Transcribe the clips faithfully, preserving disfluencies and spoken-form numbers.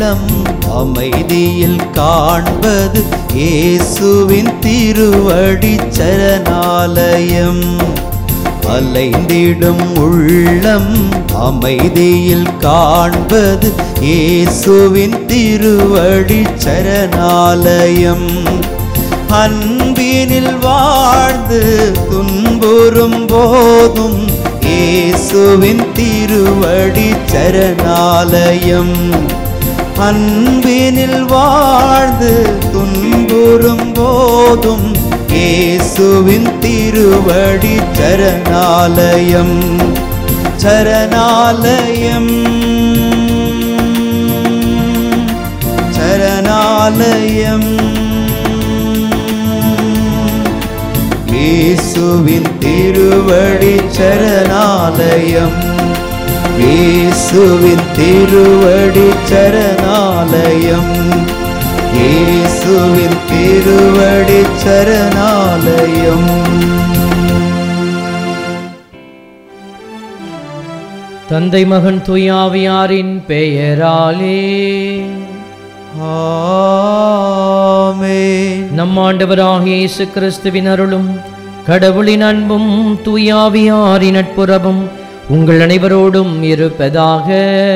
உள்ளம் அமைதியில் காண்பது இயேசுவின் திருவடி சரணாலயம். அலைந்திடும் உள்ளம் அமைதியில் காண்பது இயேசுவின் திருவடி சரணாலயம். அன்பினில் வாழ்ந்து துன்புறும் போதும் இயேசுவின் திருவடி சரணாலயம். அன்பினில் வாழ்ந்து துன்புறும் போதும் இயேசுவின் திருவடி சரணாலயம். சரணாலயம் சரணாலயம் இயேசுவின் திருவடி சரணாலயம். இயேசுவின் திருவடி சரணாலயம். இயேசுவின் திருவடி சரணாலயம். தந்தை மகன் தூய ஆவியாரின் பெயராலே ஆமென். நம் ஆண்டவராகிய இயேசு கிறிஸ்துவின் அருளும் கடவுளின் அன்பும் தூய ஆவியாரின் நட்புறவும் உங்கள் அனைவரோடும் இருப்பதாக.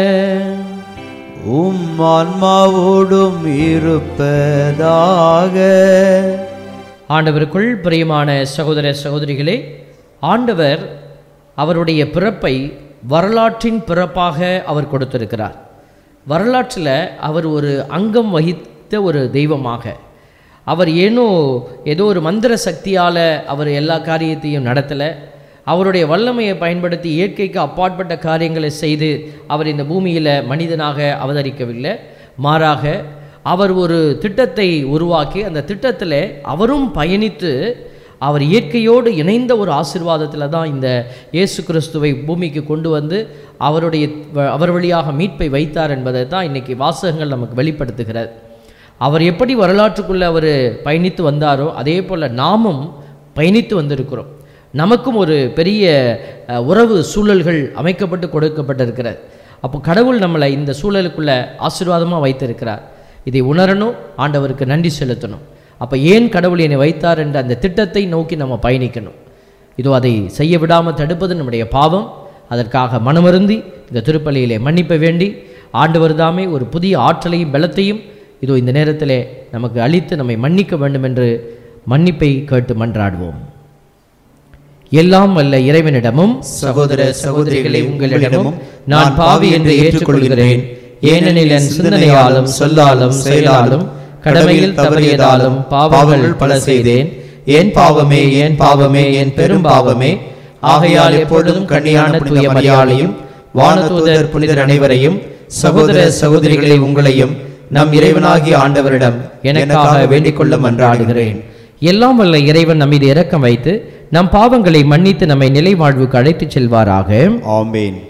உம் ஆன்மாவோடும் இருப்பதாக. ஆண்டவருக்குள் பிரியமான சகோதர சகோதரிகளே, ஆண்டவர் அவருடைய பிறப்பை வரலாற்றின் பிறப்பாக அவர் கொடுத்திருக்கிறார். வரலாற்றில் அவர் ஒரு அங்கம் வகித்த ஒரு தெய்வமாக, அவர் ஏனோ ஏதோ ஒரு மந்திர சக்தியால் அவர் எல்லா காரியத்தையும் நடத்தலை. அவருடைய வல்லமையை பயன்படுத்தி இயற்கைக்கு அப்பாற்பட்ட காரியங்களை செய்து அவர் இந்த பூமியில் மனிதனாக அவதரிக்கவில்லை. மாறாக அவர் ஒரு திட்டத்தை உருவாக்கி அந்த திட்டத்தில் அவரும் பயணித்து அவர் இயற்கையோடு இணைந்த ஒரு ஆசீர்வாதத்தில் தான் இந்த இயேசு கிறிஸ்துவை பூமிக்கு கொண்டு வந்து அவருடைய அவர் வழியாக மீட்பை வைத்தார் என்பதை தான் இன்றைக்கி வாசகங்கள் நமக்கு வெளிப்படுத்துகிறது. அவர் எப்படி வரலாற்றுக்குள்ளே அவர் பயணித்து வந்தாரோ அதே போல் நாமும் பயணித்து வந்திருக்கிறோம். நமக்கும் ஒரு பெரிய உறவு சூழல்கள் அமைக்கப்பட்டு கொடுக்கப்பட்டிருக்கிறது. அப்போ கடவுள் நம்மளை இந்த சூழலுக்குள்ளே ஆசீர்வாதமாக வைத்திருக்கிறார். இதை உணரணும், ஆண்டவருக்கு நன்றி செலுத்தணும். அப்போ ஏன் கடவுள் என்னை வைத்தார் என்ற அந்த திட்டத்தை நோக்கி நம்ம பயணிக்கணும். இதோ அதை செய்ய விடாமல் தடுப்பது நம்முடைய பாவம். அதற்காக மனமருந்தி இந்த திருப்பலியிலே மன்னிப்பை வேண்டி ஆண்டவர் தாமே ஒரு புதிய ஆற்றலையும் பலத்தையும் இதோ இந்த நேரத்திலே நமக்கு அளித்து நம்மை மன்னிக்க வேண்டும் என்று மன்னிப்பை கேட்டு மன்றாடுவோம். எல்லாம் வல்ல இறைவனிடமும் சகோதர சகோதரிகளை உங்களிடமும் நான் பாவி என்று ஏற்றுக்கொள்கிறேன். ஏனெனில் என் சிந்தனையாலும் சொல்லாலும் செயலாலும் கடமையில் தவறியதாலும் பாவங்கள் பல செய்தேன். என் பாவமே என் பாவமே என் பெரும் பாவமே. ஆகையால் எப்பொழுதும் கன்னியான தூய மரியாளையும் வானதூதர் புனிதர் அனைவரையும் சகோதர சகோதரிகளை உங்களையும் நம் இறைவனாகிய ஆண்டவரிடம் எனக்காக வேண்டிக் கொள்ள மன்றாடுகிறேன். எல்லாம் வல்ல இறைவன் நம்மீது இரக்கம் வைத்து நம் பாவங்களை மன்னித்து நம்மை நிலை வாழ்வுக்கு அழைத்துச் செல்வாராக. ஆமென்.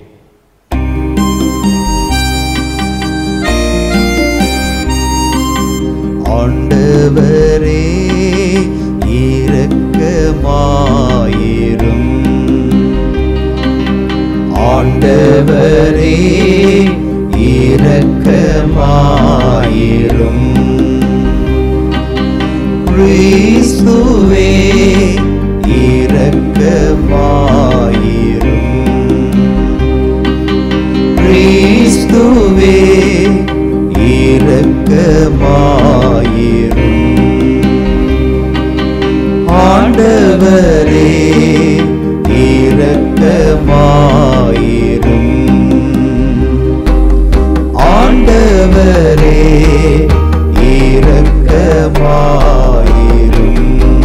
ஆண்டவரே இரக்கமாயிரும். ஆண்டவரே இரக்கமாயிரும். கிறிஸ்துவே இரக்கமாயிரும். கிறிஸ்துவே இரக்கமாயிரும். ஆண்டவரே இரக்கமாயிரும். ஆண்டவரே இரக்கமாயிரும்.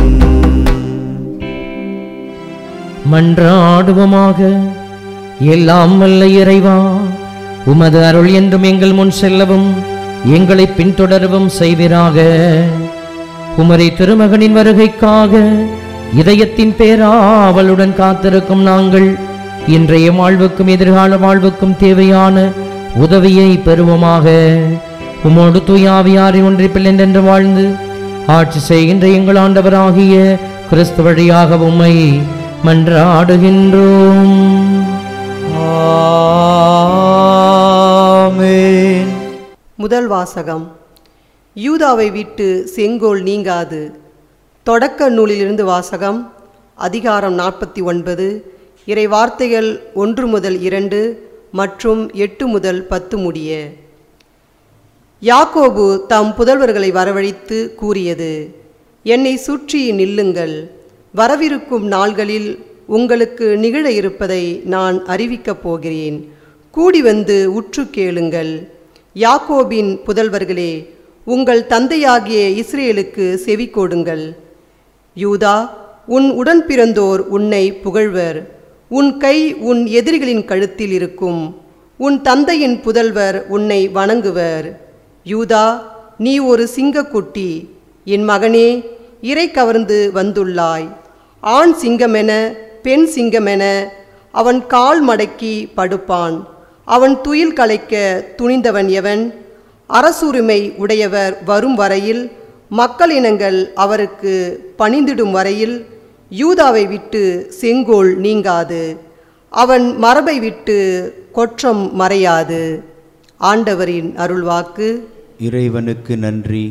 மன்றாடுவோமாக. எல்லாம் வல்ல இறைவா, உமது அருள் என்றும் எங்கள் முன் செல்லவும் எங்களை பின்தொடரவும் செய்வீராக. உமரை திருமகனின் வருகைக்காக இதயத்தின் பேராவலுடன் காத்திருக்கும் நாங்கள் இன்றைய வாழ்வுக்கும் எதிர்கால வாழ்வுக்கும் தேவையான உதவியை பெறுவோமாக. உமோடு தூய ஆவியாரின் ஒன்றிப்பில் என்றென்று வாழ்ந்து ஆட்சி செய்கின்ற எங்கள் ஆண்டவராகிய கிறிஸ்து வழியாக உம்மை மன்றாடுகின்றோம். ஆமென். முதல் வாசகம். யூதாவை விட்டு செங்கோல் நீங்காது. தொடக்க நூலிலிருந்து வாசகம். அதிகாரம் நாற்பத்தி ஒன்பது. இறை வார்த்தைகள் ஒன்று முதல் இரண்டு மற்றும் எட்டு முதல் பத்து முடிய. யாக்கோபு தம் புதல்வர்களை வரவழைத்து கூறியது: என்னை சுற்றி நில்லுங்கள், வரவிருக்கும் நாள்களில் உங்களுக்கு நிகழ இருப்பதை நான் அறிவிக்கப் போகிறேன். கூடி வந்து உற்று கேளுங்கள். யாக்கோபின் புதல்வர்களே, உங்கள் தந்தையாகிய இஸ்ரேலுக்கு செவி கொடுங்கள். யூதா, உன் உடன் பிறந்தோர் உன்னை புகழ்வர். உன் கை உன் எதிரிகளின் கழுத்தில் இருக்கும். உன் தந்தையின் புதல்வர் உன்னை வணங்குவர். யூதா, நீ ஒரு சிங்கக்குட்டி. என் மகனே, இறை கவர்ந்து வந்துள்ளாய். ஆண் சிங்கமென பெண் சிங்கமென அவன் கால் மடக்கி படுப்பான். அவன் துயில் கலைக்க துணிந்தவன் எவன்? அரசுரிமை உடையவர் வரும் வரையில், மக்களினங்கள் அவருக்கு பணிந்திடும் வரையில் யூதாவை விட்டு செங்கோல் நீங்காது, அவன் மரபை விட்டு கொற்றம் மறையாது. ஆண்டவரின் அருள்வாக்கு. இறைவனுக்கு நன்றி.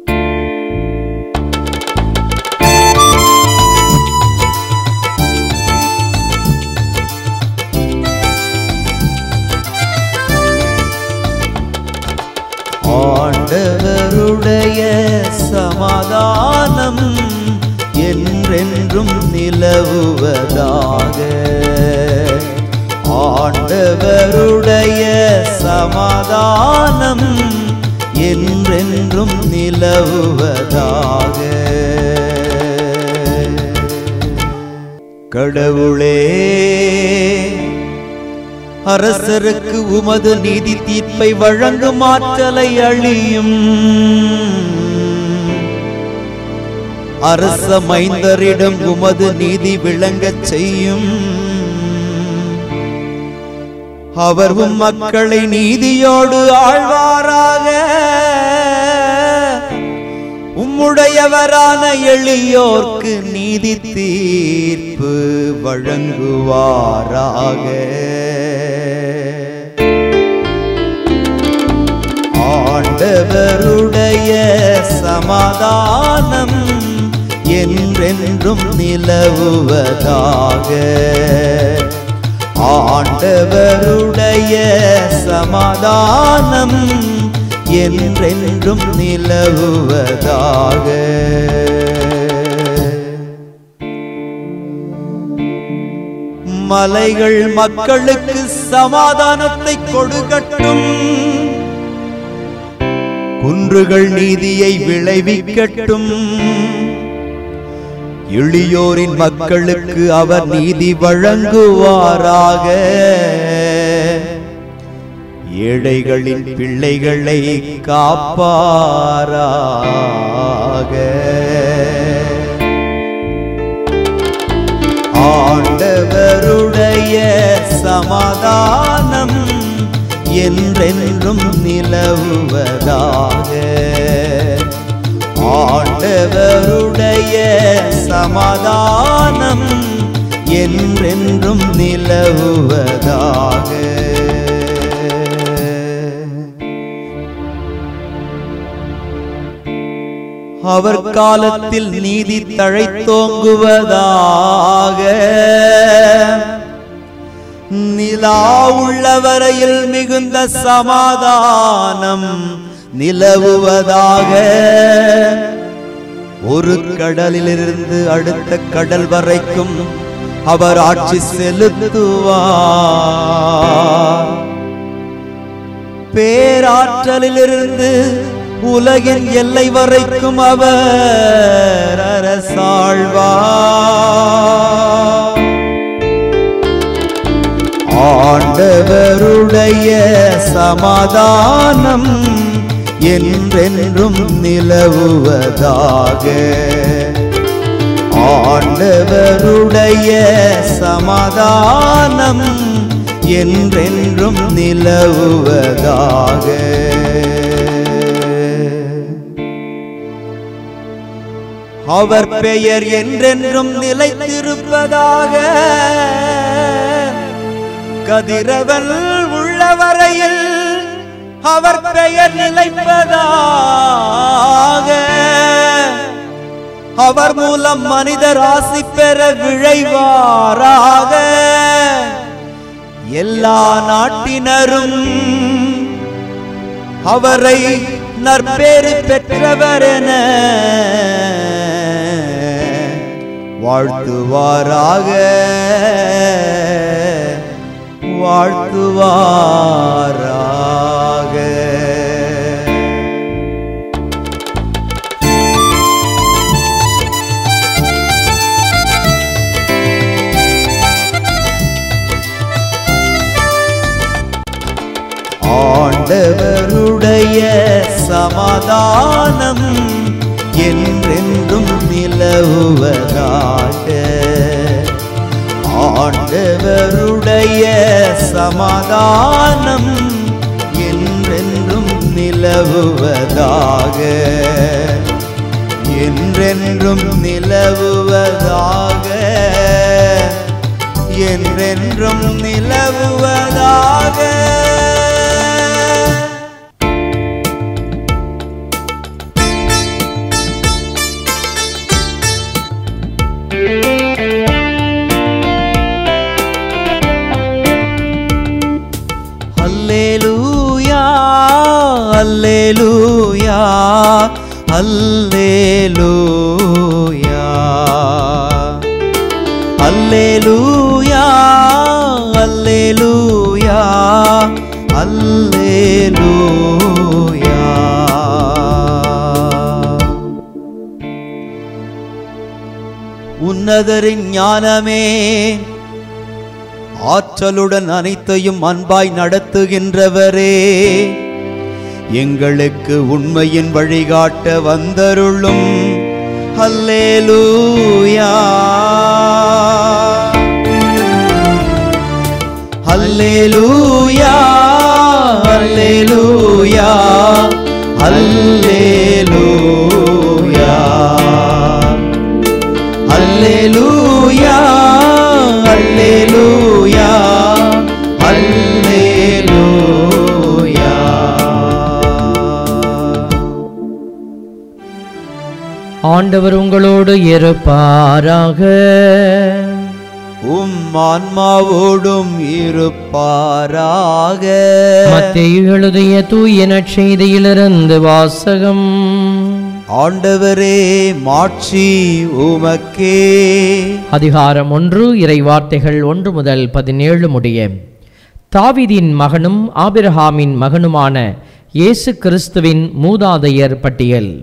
ஆண்டவருடைய சமாதானம் என்றென்றும் நிலவுவதாக. ஆண்டவருடைய சமாதானம் என்றென்றும் நிலவுவதாக. கடவுளே, அரசருக்கு உமது நீதி தீர்ப்பை வழங்கும் ஆற்றலை அளியும். அரச மைந்தரிடம் உமது நீதி விளங்கச் செய்யும். அவர் உம் மக்களை நீதியோடு ஆழ்வாராக. உம்முடையவரான எளியோர்க்கு நீதி தீர்ப்பு வழங்குவாராக. ஆண்டவருடைய சமாதானம் என்றென்றும் நிலவுவதாக. ஆண்டவருடைய சமாதானம் என்றென்றும் நிலவுவதாக. மலைகள் மக்களுக்கு சமாதானத்தை கொடுக்கட்டும். குன்றுகள் நீதியை விளைவிக்கட்டும். எளியோரின் மக்களுக்கு அவர் நீதி வழங்குவாராக. ஏழைகளின் பிள்ளைகளை காப்பாராக. ஆண்டவருடைய சமாதானம் என்றென்றும் நிலவுவதாக. ஆண்டவருடைய சமாதானம் என்றென்றும் நிலவுவதாக. அவர் காலத்தில் நீதி தழைத்தோங்குவதாக. நிலா உள்ள வரையில் மிகுந்த சமாதானம் நிலவுவதாக. ஒரு கடலிலிருந்து அடுத்த கடல் வரைக்கும் அவர் ஆட்சி செலுத்துவார். பேராற்றலிலிருந்து உலகின் எல்லை வரைக்கும் அவர் அரசாழ்வார். ஆண்டவருடைய சமாதானம் என்றென்றும் நிலவுவதாக. ஆண்டவருடைய சமாதானம் என்றென்றும் நிலவுவதாக. அவர் பெயர் என்றென்றும் நிலைத்திருப்பதாக. கதிரவன் உள்ளவரையில் அவர் பெயர் நிலைப்பதாக. அவர் மூலம் மனிதர் ஆசி பெற விழைவாராக. எல்லா நாட்டினரும் அவரை நற்பேறு பெற்றவர் என வாழ்த்துவாராக வாழ்த்துவாராக. ஆண்டவருடைய சமாதானம் என்றென்றும் நிலவுவதாக. ஆண்டவருடைய சமாதானம் என்றென்றும் நிலவுவதாக. என்றென்றும் நிலவுவதாக. என்றென்றும் நிலவுவதாக. அல்லேலூயா அல்லேலூயா அல்லேலூயா அல்லேலூயா அல்லேலூயா அல்லேலூயா. உன்னதரின் ஞானமே, ஆற்றலுடன் அனைத்தையும் அன்பாய் நடத்துகின்றவரே, எங்களுக்கு உண்மையின் வழிகாட்ட வந்தருளும். அல்லேலூயா அல்லேலூயா அல்லேலூயா அல்லேலூயா அல்லேலூயா அல்லேலூயா அல்லேலூயா. ஆண்டவர் உங்களோடு இருப்பாராக. உம் ஆன்மாவோடும் இருப்பாராக. மத்தேயு எழுதிய தூய நற்செய்தியிலிருந்து வாசகம். ஆண்டவரே, மாட்சி உமக்கே. அதிகாரம் ஒன்று, இறை வார்த்தைகள் ஒன்று முதல் பதினேழு முடிய. தாவீதின் மகனும் ஆபிரகாமின் மகனுமான இயேசு கிறிஸ்துவின் மூதாதையர் பட்டியல்.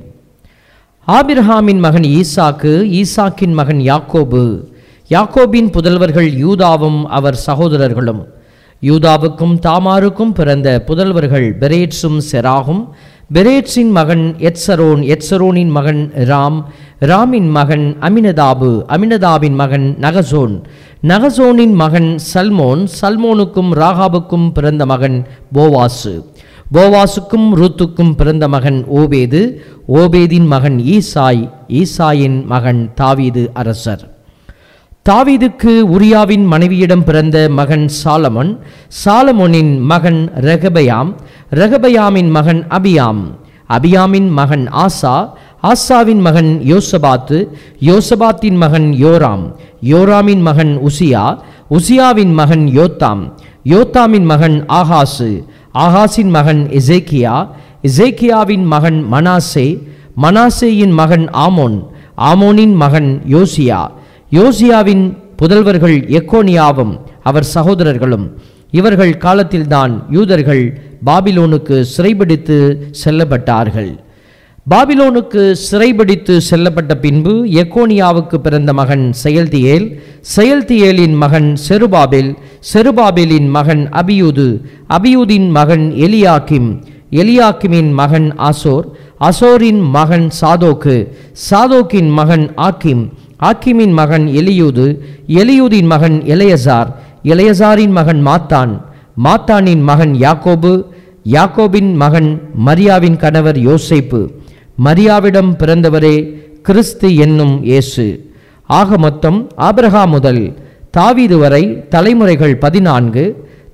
ஆபிரகாமின் மகன் ஈசாக்கு, ஈசாக்கின் மகன் யாக்கோபு, யாக்கோபின் புதல்வர்கள் யூதாவும் அவர் சகோதரர்களும். யூதாவுக்கும் தாமாருக்கும் பிறந்த புதல்வர்கள் பெரேட்சும் செராகும். பெரேட்சின் மகன் எத்சரோன், எத்சரோனின் மகன் ராம், ராமின் மகன் அமினதாபு, அமினதாபின் மகன் நகசோன், நகசோனின் மகன் சல்மோன், சல்மோனுக்கும் ராகாபுக்கும் பிறந்த மகன் போவாசு, போவாசுக்கும் ரூத்துக்கும் பிறந்த மகன் ஓபேது, ஓபேதின் மகன் ஈசாய், ஈசாயின் மகன் தாவீது அரசர். தாவீதுக்கு உரியாவின் மனைவியிடம் பிறந்த மகன் சாலமோன், சாலமோனின் மகன் ரெகபயாம், ரெகபயாமின் மகன் அபியாம், அபியாமின் மகன் ஆசா, ஆசாவின் மகன் யோசபாத்து, யோசபாத்தின் மகன் யோராம், யோராமின் மகன் உசியா, உசியாவின் மகன் யோத்தாம், யோத்தாமின் மகன் ஆகாசு, ஆகாசின் மகன் எசேக்கியா, எசேக்கியாவின் மகன் மனாசே, மனாசேயின் மகன் ஆமோன், ஆமோனின் மகன் யோசியா, யோசியாவின் புதல்வர்கள் எக்கோனியாவும் அவர் சகோதரர்களும். இவர்கள் காலத்தில்தான் யூதர்கள் பாபிலோனுக்கு சிறைபிடித்து செல்லப்பட்டார்கள். பாபிலோனுக்கு சிறைபிடித்து செல்லப்பட்ட பின்பு எக்கோனியாவுக்கு பிறந்த மகன் செயல்தியேல், செயல்தியேலின் மகன் செருபாபேல், செருபாபேலின் மகன் அபியூது, அபியூதின் மகன் எலியாக்கிம், எலியாக்கிமின் மகன் ஆசோர், அசோரின் மகன் சாதோக்கு, சாதோக்கின் மகன் ஆக்கிம், ஆக்கிமின் மகன் எலியூது, எலியூதின் மகன் எலையசார், எலையசாரின் மகன் மாத்தான், மாத்தானின் மகன் யாக்கோபு, யாக்கோபின் மகன் மரியாவின் கணவர் யோசேப்பு, மரியாவிடம் பிறந்தவரே கிறிஸ்து என்னும் இயேசு. ஆக மொத்தம் ஆபிரகாம் முதல் தாவீது வரை தலைமுறைகள் பதினான்கு.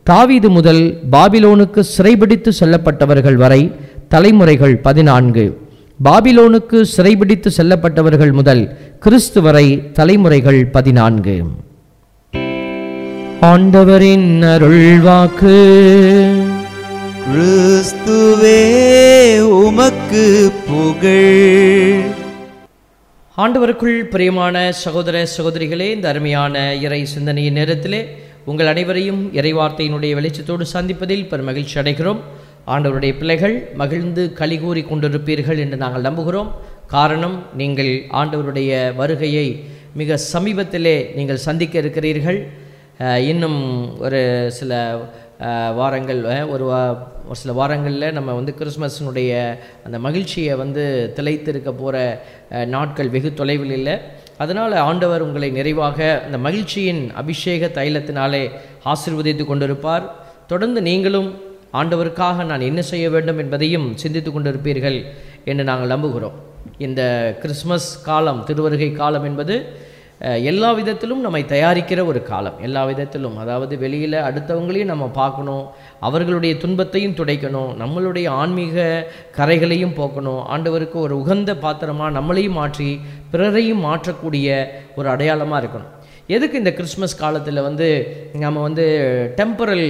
தாவீது முதல் பாபிலோனுக்கு சிறைபிடித்து செல்லப்பட்டவர்கள் வரை தலைமுறைகள் பதினான்கு. பாபிலோனுக்கு சிறைபிடித்து செல்லப்பட்டவர்கள் முதல் கிறிஸ்து வரை தலைமுறைகள் பதினான்கு. ஆண்டவரின் அருள்வாக்கு. கிறிஸ்துவே உமக்கு புகழ். ஆண்டவருக்குள் பிரியமான சகோதர சகோதரிகளே, இந்த அருமையான இறை சிந்தனையின் நேரத்திலே உங்கள் அனைவரையும் இறைவார்த்தையினுடைய வெளிச்சத்தோடு சந்திப்பதில் பெரும் மகிழ்ச்சி அடைகிறோம். ஆண்டவருடைய பிள்ளைகள் மகிழ்ந்து கலிகூறி கொண்டிருப்பீர்கள் என்று நாங்கள் நம்புகிறோம். காரணம், நீங்கள் ஆண்டவருடைய வருகையை மிக சமீபத்திலே நீங்கள் சந்திக்க இருக்கிறீர்கள். இன்னும் ஒரு சில வாரங்கள் ஒரு ஒரு சில வாரங்களில் நம்ம வந்து கிறிஸ்மஸினுடைய அந்த மகிழ்ச்சியை வந்து திளைத்திருக்க போகிற நாட்கள் வெகு தொலைவில் இல்லை. அதனால் ஆண்டவர் உங்களை நிறைவாக அந்த மகிழ்ச்சியின் அபிஷேக தைலத்தினாலே ஆசீர்வதித்து கொண்டிருப்பார். தொடர்ந்து நீங்களும் ஆண்டவருக்காக நான் என்ன செய்ய வேண்டும் என்பதையும் சிந்தித்து கொண்டிருப்பீர்கள் என்று நாங்கள் நம்புகிறோம். இந்த கிறிஸ்மஸ் காலம், திருவருகை காலம் என்பது எல்லா விதத்திலும் நம்மை தயாரிக்கிற ஒரு காலம். எல்லா விதத்திலும், அதாவது வெளியில் அடுத்தவங்களையும் நம்ம பார்க்கணும், அவர்களுடைய துன்பத்தையும் துடைக்கணும், நம்மளுடைய ஆன்மீக கரைகளையும் போக்கணும், ஆண்டவருக்கு ஒரு உகந்த பாத்திரமாக நம்மளையும் மாற்றி பிறரையும் மாற்றக்கூடிய ஒரு அடையாளமாக இருக்கணும். எதுக்கு இந்த கிறிஸ்மஸ் காலத்தில் வந்து நம்ம வந்து டெம்பரல்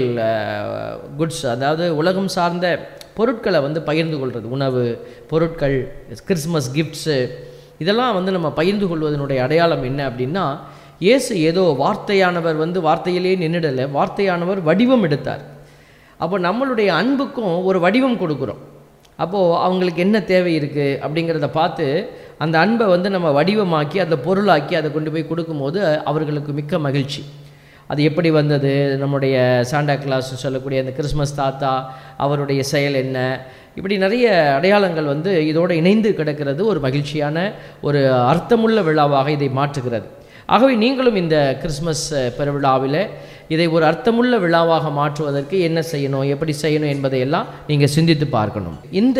குட்ஸ், அதாவது உலகம் சார்ந்த பொருட்களை வந்து பகிர்ந்து கொள்வது, உணவு பொருட்கள், கிறிஸ்மஸ் கிஃப்ட்ஸு, இதெல்லாம் வந்து நம்ம பகிர்ந்து கொள்வதனுடைய அடையாளம் என்ன அப்படின்னா, இயேசு ஏதோ வார்த்தையானவர் வந்து வார்த்தையிலே நின்றுடலை, வார்த்தையானவர் வடிவம் எடுத்தார். அப்போ நம்மளுடைய அன்புக்கும் ஒரு வடிவம் கொடுக்குறோம். அப்போது அவங்களுக்கு என்ன தேவை இருக்குது அப்படிங்கிறத பார்த்து அந்த அன்பை வந்து நம்ம வடிவமாக்கி அதை பொருளாக்கி அதை கொண்டு போய் கொடுக்கும்போது அவர்களுக்கு மிக்க மகிழ்ச்சி. அது எப்படி வந்தது, நம்முடைய சாண்டா கிளாஸ் சொல்லக்கூடிய அந்த கிறிஸ்மஸ் தாத்தா, அவருடைய செயல் என்ன, இப்படி நிறைய அடையாளங்கள் வந்து இதோடு இணைந்து கிடக்கிறது. ஒரு மகிழ்ச்சியான ஒரு அர்த்தமுள்ள விழாவாக இதை மாற்றுகிறது. ஆகவே நீங்களும் இந்த கிறிஸ்மஸ் பெருவிழாவில் இதை ஒரு அர்த்தமுள்ள விழாவாக மாற்றுவதற்கு என்ன செய்யணும், எப்படி செய்யணும் என்பதையெல்லாம் நீங்கள் சிந்தித்து பார்க்கணும். இந்த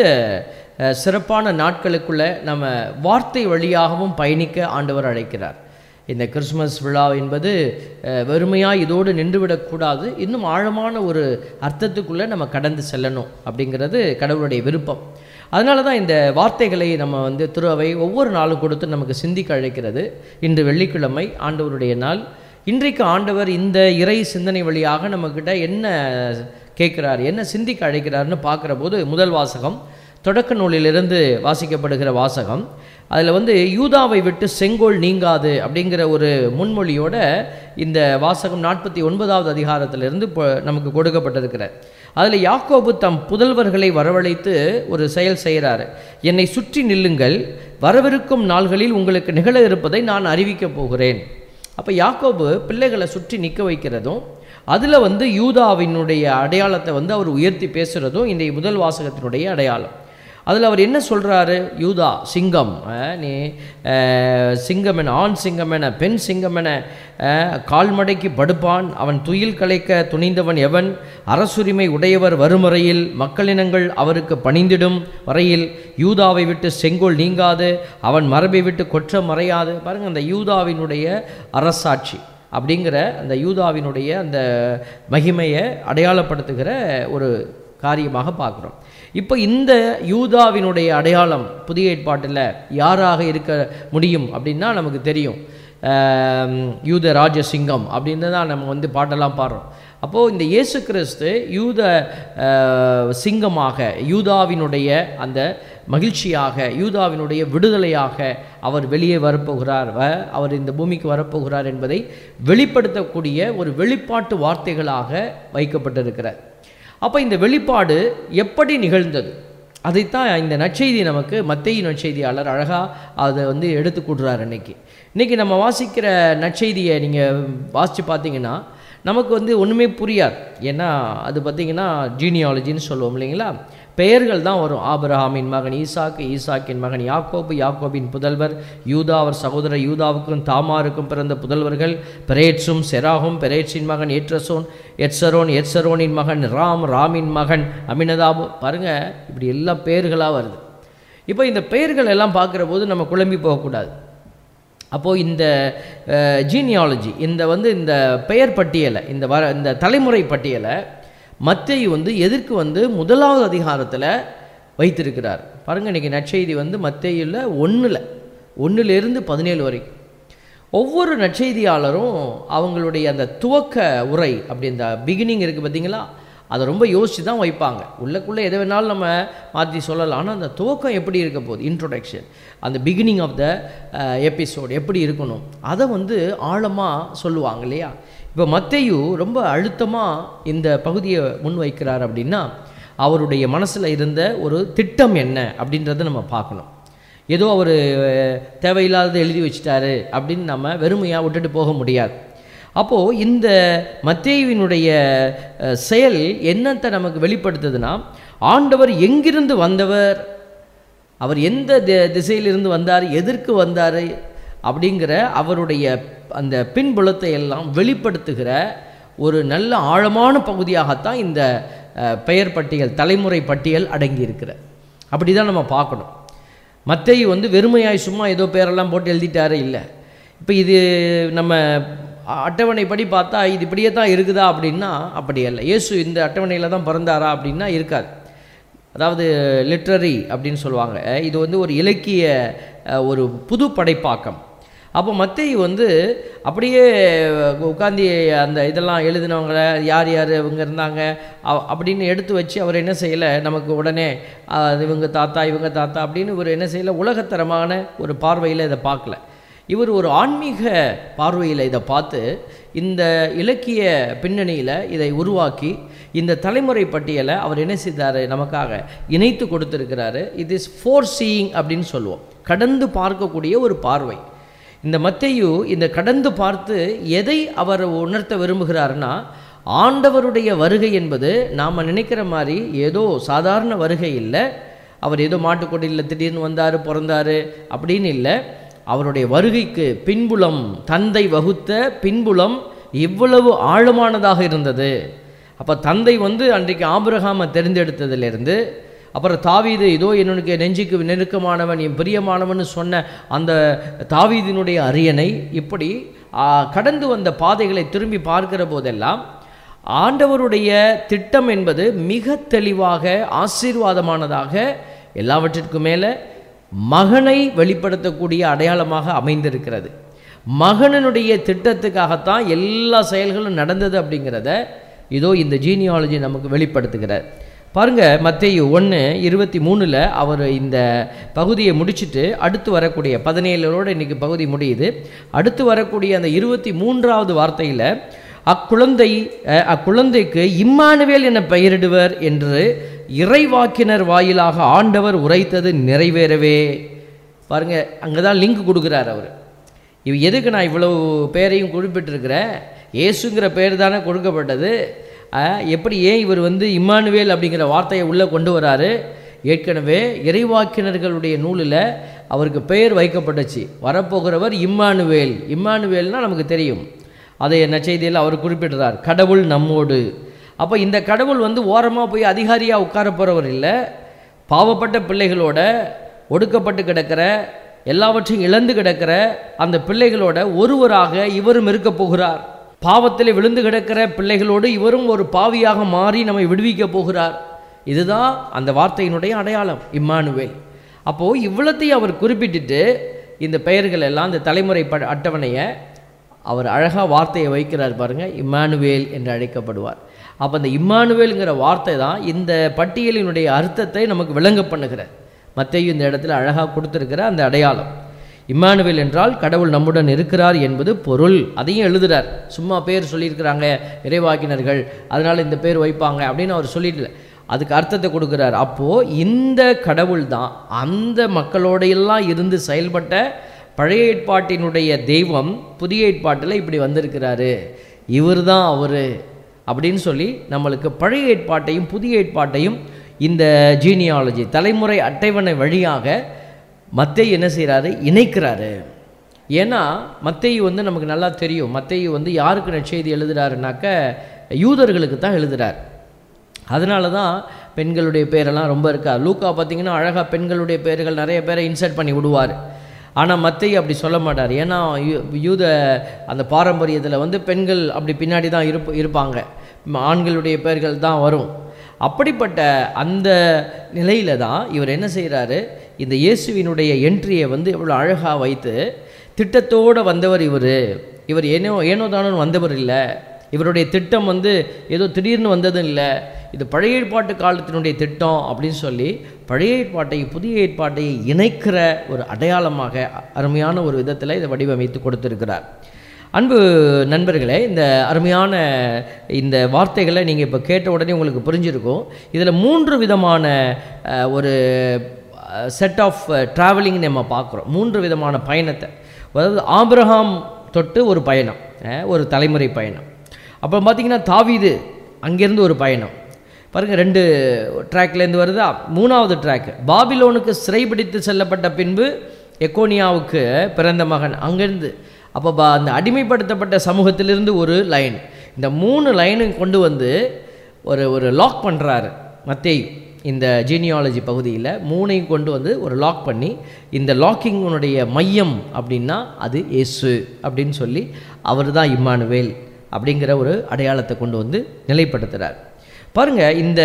சிறப்பான நாட்களுக்குள்ளே நம்ம வார்த்தை வழியாகவும் பயணிக்க ஆண்டவர் அழைக்கிறார். இந்த கிறிஸ்மஸ் விழா என்பது வெறுமையாக இதோடு நின்றுவிடக்கூடாது, இன்னும் ஆழமான ஒரு அர்த்தத்துக்குள்ளே நம்ம கடந்து செல்லணும் அப்படிங்கிறது கடவுளுடைய விருப்பம். அதனால தான் இந்த வார்த்தைகளை நம்ம வந்து திரு அவை ஒவ்வொரு நாளும் கொடுத்து நமக்கு சிந்திக்க அழைக்கிறது. இன்று வெள்ளிக்கிழமை ஆண்டவருடைய நாள். இன்றைக்கு ஆண்டவர் இந்த இறை சிந்தனை வழியாக நம்மக்கிட்ட என்ன கேட்குறார், என்ன சிந்திக்க அழைக்கிறார்னு பார்க்குற போது முதல் வாசகம் தொடக்க நூலிலிருந்து வாசிக்கப்படுகிற வாசகம். அதில் வந்து யூதாவை விட்டு செங்கோல் நீங்காது அப்படிங்கிற ஒரு முன்மொழியோட இந்த வாசகம் நாற்பத்தி ஒன்பதாவது அதிகாரத்திலிருந்து நமக்கு கொடுக்கப்பட்டிருக்கிற. அதில் யாக்கோபு தம் புதல்வர்களை வரவழைத்து ஒரு செயல் செய்கிறார். என்னை சுற்றி நில்லுங்கள், வரவிருக்கும் நாள்களில் உங்களுக்கு நிகழ இருப்பதை நான் அறிவிக்கப் போகிறேன். அப்போ யாக்கோபு பிள்ளைகளை சுற்றி நிற்க வைக்கிறதும், அதில் வந்து யூதாவினுடைய அடையாளத்தை வந்து அவர் உயர்த்தி பேசுகிறதும் இன்றைய முதல் வாசகத்தினுடைய அடையாளம். அதில் அவர் என்ன சொல்கிறாரு, யூதா சிங்கம், நீ சிங்கம் என, ஆண் சிங்கம் என, பெண் சிங்கம் என கால்மடைக்கு படுப்பான், அவன் துயில் கலைக்க துணிந்தவன் எவன், அரசுரிமை உடையவர் வருமுறையில் மக்களினங்கள் அவருக்கு பணிந்திடும் வரையில் யூதாவை விட்டு செங்கோல் நீங்காது, அவன் மரபை விட்டு கொற்ற மறையாது. பாருங்கள், அந்த யூதாவினுடைய அரசாட்சி அப்படிங்கிற அந்த யூதாவினுடைய அந்த மகிமையை அடையாளப்படுத்துகிற ஒரு காரியமாக பார்க்குறோம். இப்போ இந்த யூதாவினுடைய அடையாளம் புதிய ஏற்பாட்டில் யாராக இருக்க முடியும் அப்படின்னா நமக்கு தெரியும், யூத ராஜசிங்கம் அப்படின்னு தான் நம்ம வந்து பாட்டெல்லாம் பாடுறோம். அப்போது இந்த இயேசு கிறிஸ்து யூத சிங்கமாக, யூதாவினுடைய அந்த மகிழ்ச்சியாக, யூதாவினுடைய விடுதலையாக அவர் வெளியே வரப்போகிறார், அவர் இந்த பூமிக்கு வரப்போகிறார் என்பதை வெளிப்படுத்தக்கூடிய ஒரு வெளிப்பாட்டு வார்த்தைகளாக வைக்கப்பட்டிருக்கிறார். அப்போ இந்த வெளிப்பாடு எப்படி நிகழ்ந்தது, அதைத்தான் இந்த நற்செய்தி நமக்கு மத்தேயு நற்செய்தியாளர் அழகாக அதை வந்து எடுத்து கொடுறார். இன்றைக்கி இன்றைக்கி நம்ம வாசிக்கிற நற்செய்தியை நீங்கள் வாசித்து பார்த்தீங்கன்னா நமக்கு வந்து ஒன்றுமே புரியாது. ஏன்னா அது பார்த்திங்கன்னா ஜீனியாலஜின்னு சொல்லுவோம் இல்லைங்களா, பெயர்கள் தான் வரும். ஆபிரகாமின் மகன் ஈசாக்கு, ஈசாக்கின் மகன் யாக்கோபு, யாக்கோபின் புதல்வர் யூதா, அவர் சகோதரர் யூதாவுக்கும் தாமாருக்கும் பிறந்த புதல்வர்கள் பெரேட்ஸும் செராகும், பெரேட்ஸின் மகன் எட்ரசோன், எட்சரோன், எட்சரோனின் மகன் ராம், ராமின் மகன் அமினதாபு. பாருங்கள், இப்படி எல்லா பெயர்களாக வருது. இப்போ இந்த பெயர்கள் எல்லாம் பார்க்குற போது நம்ம குழம்பி போகக்கூடாது. அப்போது இந்த ஜீனியாலஜி, இந்த வந்து இந்த பெயர் பட்டியலை, இந்த வர இந்த தலைமுறை பட்டியலை மத்தேயு வந்து எதற்கு வந்து முதலாவது அதிகாரத்தில் வைத்திருக்கிறார் பாருங்கள். இன்றைக்கி நற்செய்தி வந்து மத்தேயுல ஒன்றில் ஒன்றிலிருந்து பதினேழு வரைக்கும் ஒவ்வொரு நற்செய்தியாளரும் அவங்களுடைய அந்த துவக்க உரை, அப்படி இந்த பிகினிங் இருக்குது பார்த்தீங்களா, அதை ரொம்ப யோசித்து தான் வைப்பாங்க. உள்ளக்குள்ளே எதை வேணாலும் நம்ம மாற்றி சொல்லலாம், ஆனால் அந்த துவக்கம் எப்படி இருக்க போகுது, இன்ட்ரோடக்ஷன், அந்த பிகினிங் ஆஃப் த எபிசோடு எப்படி இருக்கணும், அதை வந்து ஆழமாக சொல்லுவாங்க இல்லையா. இப்போ மத்தேயு ரொம்ப அழுத்தமாக இந்த பகுதியை முன்வைக்கிறார். அப்படின்னா அவருடைய மனசில் இருந்த ஒரு திட்டம் என்ன அப்படின்றத நம்ம பார்க்கணும். ஏதோ அவர் தேவையில்லாததை எழுதி வச்சிட்டாரு அப்படின்னு நம்ம வெறுமையாக விட்டுட்டு போக முடியாது. அப்போது இந்த மத்தேயுவினுடைய செயல் என்னத்தை நமக்கு வெளிப்படுத்துதுன்னா, ஆண்டவர் எங்கிருந்து வந்தவர், அவர் எந்த திசையிலிருந்து வந்தார், எதற்கு வந்தார் அப்படிங்கிற அவருடைய அந்த பின்புலத்தை எல்லாம் வெளிப்படுத்துகிற ஒரு நல்ல ஆழமான பகுதியாகத்தான் இந்த பெயர் பட்டியல், தலைமுறை பட்டியல் அடங்கி இருக்கிற. அப்படி தான் நம்ம பார்க்கணும். மத்தேயு வந்து வெறுமையாய் சும்மா ஏதோ பேரெல்லாம் போட்டு எழுதிட்டாரு இல்லை. இப்போ இது நம்ம அட்டவணைப்படி பார்த்தா இது இப்படியே தான் இருக்குதா அப்படின்னா அப்படி இல்லை. இயேசு இந்த அட்டவணையில் தான் பிறந்தாரா அப்படின்னா இருக்காது. அதாவது லிட்ரரி அப்படின்னு சொல்லுவாங்க. இது வந்து ஒரு இலக்கிய ஒரு புது படைப்பாக்கம். அப்போ மத்தேயு வந்து அப்படியே உட்காந்து அந்த இதெல்லாம் எழுதினவங்கள யார் யார் இவங்க இருந்தாங்க அப்படின்னு எடுத்து வச்சு அவர் என்ன செய்யலை, நமக்கு உடனே இவங்க தாத்தா இவங்க தாத்தா அப்படின்னு ஒரு என்ன செய்யலை, உலகத்தரமான ஒரு பார்வையில் இதை பார்க்கல. இவர் ஒரு ஆன்மீக பார்வையில் இதை பார்த்து இந்த இலக்கிய பின்னணியில் இதை உருவாக்கி இந்த தலைமுறை பட்டியலை அவர் என்ன செய்தார், நமக்காக இணைத்து கொடுத்துருக்கிறாரு. இட் இஸ் ஃபோர் சீயிங் அப்படின்னு சொல்லுவோம், கடந்து பார்க்கக்கூடிய ஒரு பார்வை. இந்த மத்தேயு இந்த கடந்து பார்த்து எதை அவர் உணர்த்த விரும்புகிறாருன்னா, ஆண்டவருடைய வருகை என்பது நாம் நினைக்கிற மாதிரி ஏதோ சாதாரண வருகை இல்லை. அவர் ஏதோ மாட்டுக்கொடியில் திடீர்னு வந்தார் பிறந்தார் அப்படின்னு இல்லை. அவருடைய வருகைக்கு பின்புலம், தந்தை வகுத்த பின்புலம் இவ்வளவு ஆழமானதாக இருந்தது. அப்போ தந்தை வந்து அன்றைக்கு ஆபிரகாமை தெரிந்தெடுத்ததிலிருந்து, அப்புறம் தாவீது இதோ என்னுடைய நெஞ்சுக்கு நெருக்கமானவன் என் பிரியமானவன் சொன்ன அந்த தாவீதினுடைய அரியணை, இப்படி கடந்து வந்த பாதைகளை திரும்பி பார்க்கிற போதெல்லாம் ஆண்டவருடைய திட்டம் என்பது மிக தெளிவாக ஆசீர்வாதமானதாக, எல்லாவற்றிற்கும் மேலே மகனை வெளிப்படுத்தக்கூடிய அடையாளமாக அமைந்திருக்கிறது. மகனுடைய திட்டத்துக்காகத்தான் எல்லா செயல்களும் நடந்தது அப்படிங்கிறத இதோ இந்த ஜீனியாலஜி நமக்கு வெளிப்படுத்துகிறார். பாருங்கள், மத்தேயு ஒன்று இருபத்தி மூணில் அவர் இந்த பகுதியை முடிச்சுட்டு அடுத்து வரக்கூடிய பதினேழோடு இன்றைக்கி பகுதி முடியுது. அடுத்து வரக்கூடிய அந்த இருபத்தி மூன்றாவது வார்த்தையில் அக்குழந்தை அக்குழந்தைக்கு இம்மானுவேல் என பெயரிடுவர் என்று இறைவாக்கினர் வாயிலாக ஆண்டவர் உரைத்தது நிறைவேறவே. பாருங்கள், அங்கே தான் லிங்க் கொடுக்குறார் அவர். இவ் எதுக்கு நான் இவ்வளவு பேரையும் குறிப்பிட்டிருக்கிறேன், இயேசுங்கிற பேர் தானே கொடுக்கப்பட்டது, எப்படி ஏன் இவர் வந்து இம்மானுவேல் அப்படிங்கிற வார்த்தையை உள்ளே கொண்டு வராரு. ஏற்கனவே இறைவாக்கினர்களுடைய நூலில் அவருக்கு பெயர் வைக்கப்பட்டுச்சு, வரப்போகிறவர் இம்மானுவேல். இம்மானுவேல்னால் நமக்கு தெரியும், அதை நற்செய்தியில் அவர் குறிப்பிடுறார், கடவுள் நம்மோடு. அப்போ இந்த கடவுள் வந்து ஓரமாக போய் அதிகாரியாக உட்கார போகிறவர் இல்லை, பாவப்பட்ட பிள்ளைகளோட, ஒடுக்கப்பட்டு கிடக்கிற, எல்லாவற்றையும் இழந்து கிடக்கிற அந்த பிள்ளைகளோட ஒருவராக இவரும் இருக்க போகிறார். பாவத்தில் விழுந்து கிடக்கிற பிள்ளைகளோடு இவரும் ஒரு பாவியாக மாறி நம்மை விடுவிக்க போகிறார். இதுதான் அந்த வார்த்தையினுடைய அடையாளம், இம்மானுவேல். அப்போது இவ்வளத்தையும் அவர் குறிப்பிட்டுட்டு இந்த பெயர்கள் எல்லாம், இந்த தலைமுறை ப அட்டவணையை அவர் அழகாக வார்த்தையை வைக்கிறார் பாருங்கள், இம்மானுவேல் என்று அழைக்கப்படுவார். அப்போ அந்த இம்மானுவேலுங்கிற வார்த்தை தான் இந்த பட்டியலினுடைய அர்த்தத்தை நமக்கு விளங்க பண்ணுகிறார். மத்தேயு இந்த இடத்துல அழகாக கொடுத்துருக்கிற அந்த அடையாளம். இம்மானுவேல் என்றால் கடவுள் நம்முடன் இருக்கிறார் என்பது பொருள். அதையும் எழுதுகிறார். சும்மா பேர் சொல்லியிருக்கிறாங்க இறைவாக்கினர்கள், அதனால் இந்த பேர் வைப்பாங்க அப்படின்னு அவர் சொல்லிட்டு அதுக்கு அர்த்தத்தை கொடுக்குறார். அப்போது இந்த கடவுள் தான் அந்த மக்களோடையெல்லாம் இருந்து செயல்பட்ட பழைய ஏற்பாட்டினுடைய தெய்வம் புதிய ஏற்பாட்டில் இப்படி வந்திருக்கிறாரு, இவர் தான் அவர் அப்படின்னு சொல்லி நம்மளுக்கு பழைய ஏற்பாட்டையும் புதிய ஏற்பாட்டையும் இந்த ஜீனியாலஜி தலைமுறை அட்டைவணை வழியாக மத்தேயு என்ன செய்கிறாரு, இணைக்கிறாரு. ஏன்னா மத்தேயு வந்து நமக்கு நல்லா தெரியும், மத்தேயு வந்து யாருக்கு நற்செய்தி எழுதுகிறாருனாக்க யூதர்களுக்கு தான் எழுதுகிறார். அதனால தான் பெண்களுடைய பேரெல்லாம் ரொம்ப இருக்கா. லூக்கா பார்த்திங்கன்னா அழகாக பெண்களுடைய பேர்கள் நிறைய பேரை இன்சர்ட் பண்ணி விடுவார். ஆனால் மத்தேயு அப்படி சொல்ல மாட்டார். ஏன்னா யூத அந்த பாரம்பரியத்தில் வந்து பெண்கள் அப்படி பின்னாடி தான் இருப்ப இருப்பாங்க ஆண்களுடைய பெயர்கள் தான் வரும். அப்படிப்பட்ட அந்த நிலையில் தான் இவர் என்ன செய்கிறாரு, இந்த இயேசுவினுடைய என்ட்ரியை வந்து எவ்வளோ அழகாக வைத்து திட்டத்தோடு வந்தவர் இவர். இவர் ஏனோ ஏனோ தானோ வந்தவர் இல்லை. இவருடைய திட்டம் வந்து ஏதோ திடீர்னு வந்ததும் இல்லை. இது பழைய ஏற்பாட்டு காலத்தினுடைய திட்டம் அப்படின்னு சொல்லி பழைய ஏற்பாட்டை புதிய ஏற்பாட்டை இணைக்கிற ஒரு அடையாளமாக அருமையான ஒரு விதத்தில் இதை வடிவமைத்து கொடுத்திருக்கிறார். அன்பு நண்பர்களே, இந்த அருமையான இந்த வார்த்தைகளை நீங்கள் இப்போ கேட்ட உடனே உங்களுக்கு புரிஞ்சிருக்கும். இதில் மூன்று விதமான ஒரு செட் ஆஃப் ட்ராவலிங் நம்ம பார்க்குறோம். மூன்று விதமான பயணத்தை, அதாவது ஆபிரகாம் தொட்டு ஒரு பயணம், ஒரு தலைமுறை பயணம். அப்புறம் பார்த்திங்கன்னா தாவீது அங்கேருந்து ஒரு பயணம் பாருங்கள், ரெண்டு ட்ராக்லேருந்து வருதா. மூணாவது ட்ராக் பாபிலோனுக்கு சிறைபிடித்து செல்லப்பட்ட பின்பு எக்கோனியாவுக்கு பிறந்த மகன் அங்கேருந்து. அப்போ பா அந்த அடிமைப்படுத்தப்பட்ட சமூகத்திலிருந்து ஒரு லைன். இந்த மூணு லைனும் கொண்டு வந்து ஒரு ஒரு லாக் பண்ணுறாரு மத்தேயு. இந்த ஜீனியாலஜி பகுதியில் மூணையும் கொண்டு வந்து ஒரு லாக் பண்ணி, இந்த லாக்கிங்குடைய மையம் அப்படின்னா அது இயேசு அப்படின்னு சொல்லி அவர் தான் இம்மானுவேல் அப்படிங்கிற ஒரு அடையாளத்தை கொண்டு வந்து நிலைப்படுத்துகிறார். பாருங்கள், இந்த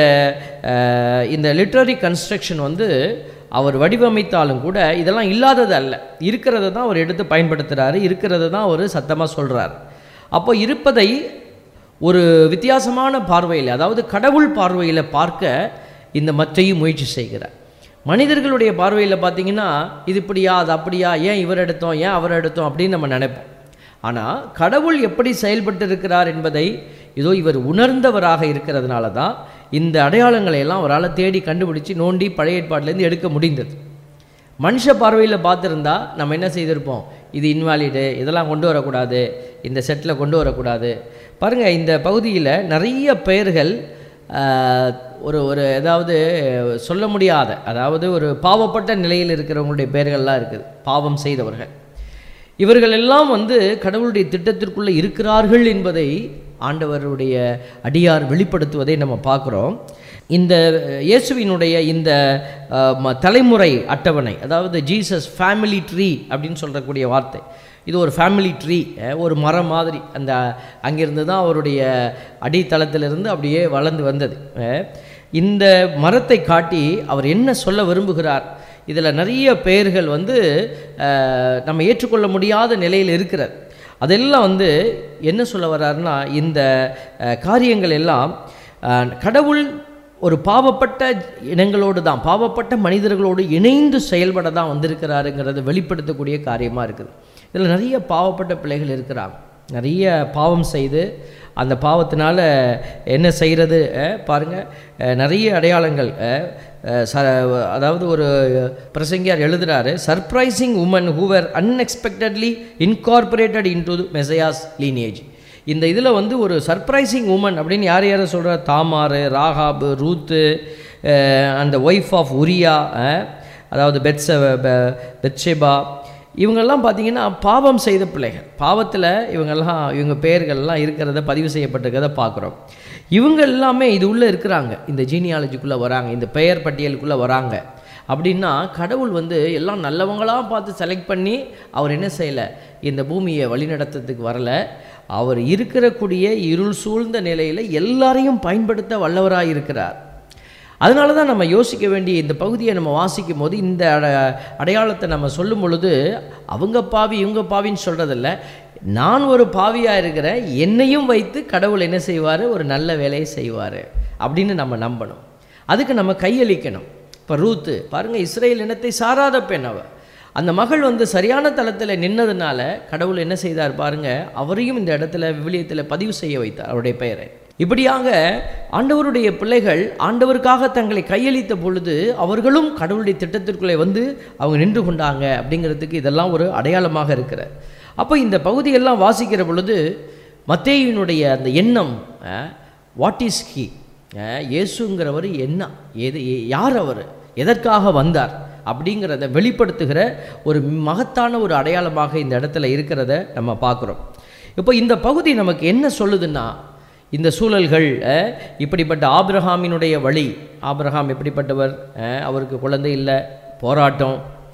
இந்த லிட்ரரி கன்ஸ்ட்ரக்ஷன் வந்து அவர் வடிவமைத்தாலும் கூட இதெல்லாம் இல்லாதது அல்ல, இருக்கிறத தான் அவர் எடுத்து பயன்படுத்துகிறாரு, இருக்கிறத தான் அவர் சத்தமாக சொல்கிறார். அப்போ இருப்பதை ஒரு வித்தியாசமான பார்வையில், அதாவது கடவுள் பார்வையில் பார்க்க இந்த மத்தையும் முயற்சி செய்கிறார். மனிதர்களுடைய பார்வையில் பார்த்திங்கன்னா இது இப்படியா அது அப்படியா, ஏன் இவர் எடுத்தோம் ஏன் அவர் எடுத்தோம் அப்படின்னு நம்ம நினைப்போம். ஆனால் கடவுள் எப்படி செயல்பட்டு இருக்கிறார் என்பதை இதோ இவர் உணர்ந்தவராக இருக்கிறதுனால தான் இந்த அடையாளங்களை எல்லாம் அவரால் தேடி கண்டுபிடிச்சி நோண்டி பழைய ஏற்பாட்டிலேருந்து எடுக்க முடிந்தது. மனுஷ பார்வையில் பார்த்துருந்தா நம்ம என்ன செய்திருப்போம், இது இன்வாலிடு, இதெல்லாம் கொண்டு வரக்கூடாது, இந்த செட்டில் கொண்டு வரக்கூடாது. பாருங்கள், இந்த பகுதியில் நிறைய பெயர்கள் ஒரு ஒரு ஏதாவது சொல்ல முடியாத, அதாவது ஒரு பாவப்பட்ட நிலையில் இருக்கிறவங்களுடைய பெயர்கள்லாம் இருக்குது, பாவம் செய்தவர்கள். இவர்கள் எல்லாம் வந்து கடவுளுடைய திட்டத்திற்குள்ளே இருக்கிறார்கள் என்பதை ஆண்டவருடைய அடியார் வெளிப்படுத்துவதை நம்ம பார்க்குறோம். இந்த இயேசுவினுடைய இந்த தலைமுறை அட்டவணை, அதாவது ஜீசஸ் ஃபேமிலி ட்ரீ அப்படின்னு சொல்லக்கூடிய வார்த்தை, இது ஒரு ஃபேமிலி ட்ரீ, ஒரு மரம் மாதிரி. அந்த அங்கிருந்து தான் அவருடைய அடித்தளத்திலிருந்து அப்படியே வளர்ந்து வந்தது. இந்த மரத்தை காட்டி அவர் என்ன சொல்ல விரும்புகிறார், இதில் நிறைய பெயர்கள் வந்து நம்ம ஏற்றுக்கொள்ள முடியாத நிலையில் இருக்கிறது. அதெல்லாம் வந்து என்ன சொல்ல வர்றாருன்னா, இந்த காரியங்கள் எல்லாம் கடவுள் ஒரு பாவப்பட்ட இனங்களோடு தான், பாவப்பட்ட மனிதர்களோடு இணைந்து செயல்பட தான் வந்திருக்கிறாருங்கிறத வெளிப்படுத்தக்கூடிய காரியமாக இருக்குது. இதில் நிறைய பாவப்பட்ட பிள்ளைகள் இருக்கிறாங்க, நிறைய பாவம் செய்து அந்த பாவத்தினால் என்ன செய்கிறது பாருங்கள், நிறைய அடையாளங்கள். ச அதாவது ஒரு பிரசங்கியார் எழுதுகிறாரு, surprising woman who were unexpectedly incorporated into Messiah's lineage. இந்த இதில் வந்து ஒரு சர்ப்ரைசிங் உமன் அப்படின்னு யார் யாரை சொல்கிறார், தாமார், ராகாபு, ரூத்து, அந்த ஒய்ஃப் ஆஃப் உரியா, அதாவது பெட்ச பெத்ஷெபா, இவங்கெல்லாம் பார்த்திங்கன்னா பாவம் செய்த பிள்ளைகள். பாவத்தில் இவங்கெல்லாம் இவங்க பெயர்கள்லாம் இருக்கிறத பதிவு செய்யப்பட்டிருக்கிறத பார்க்குறோம். இவங்க எல்லாமே இது உள்ளே இருக்கிறாங்க, இந்த ஜீனியாலஜிக்குள்ளே வராங்க, இந்த பெயர் பட்டியலுக்குள்ளே வராங்க. அப்படின்னா கடவுள் வந்து எல்லாம் நல்லவங்களாக பார்த்து செலக்ட் பண்ணி அவர் என்ன செய்யலை, இந்த பூமியை வழிநடத்துறதுக்கு வரலை. அவர் இருக்கிறக்கூடிய இருள் சூழ்ந்த நிலையில் எல்லாரையும் பயன்படுத்த வல்லவராக இருக்கிறார். அதனால தான் நம்ம யோசிக்க வேண்டிய இந்த பகுதியை நம்ம வாசிக்கும் போது இந்த அட அடையாளத்தை நம்ம சொல்லும் பொழுது அவங்க பாவி இவங்க பாவின்னு சொல்கிறதில்ல, நான் ஒரு பாவியாக இருக்கிறேன், என்னையும் வைத்து கடவுள் என்ன செய்வார், ஒரு நல்ல வேலையை செய்வார் அப்படின்னு நம்ம நம்பணும். அதுக்கு நம்ம கையளிக்கணும். இப்போ ரூத்து பாருங்கள், இஸ்ரேல் இனத்தை சாராத பெண் அவ, அந்த மகள் வந்து சரியான தளத்தில் நின்னதுனால கடவுள் என்ன செய்தார் பாருங்கள், அவரையும் இந்த இடத்துல விவிலியத்தில் பதிவு செய்ய வைத்தார் அவருடைய பெயரை. இப்படியாக ஆண்டவருடைய பிள்ளைகள் ஆண்டவருக்காக தங்களை கையளித்த பொழுது அவர்களும் கடவுளுடைய திட்டத்திற்குள்ளே வந்து அவங்க நின்று கொண்டாங்க அப்படிங்கிறதுக்கு இதெல்லாம் ஒரு அடையாளமாக இருக்கிற. அப்போ இந்த பகுதியெல்லாம் வாசிக்கிற பொழுது மத்தேயுனுடைய அந்த எண்ணம், வாட் இஸ் ஹி, இயேசுங்கிறவர் என்ன, எது யார் அவர், எதற்காக வந்தார் அப்படிங்கிறத வெளிப்படுத்துகிற ஒரு மகத்தான ஒரு அடையாளமாக இந்த இடத்துல இருக்கிறத நம்ம பார்க்குறோம். இப்போ இந்த பகுதி நமக்கு என்ன சொல்லுதுன்னா, இந்த சூழல்கள் இப்படிப்பட்ட ஆபிரகாமினுடைய வழி, ஆபிரகாம் எப்படிப்பட்டவர், அவருக்கு குழந்தை இல்லை, போராட்டம்,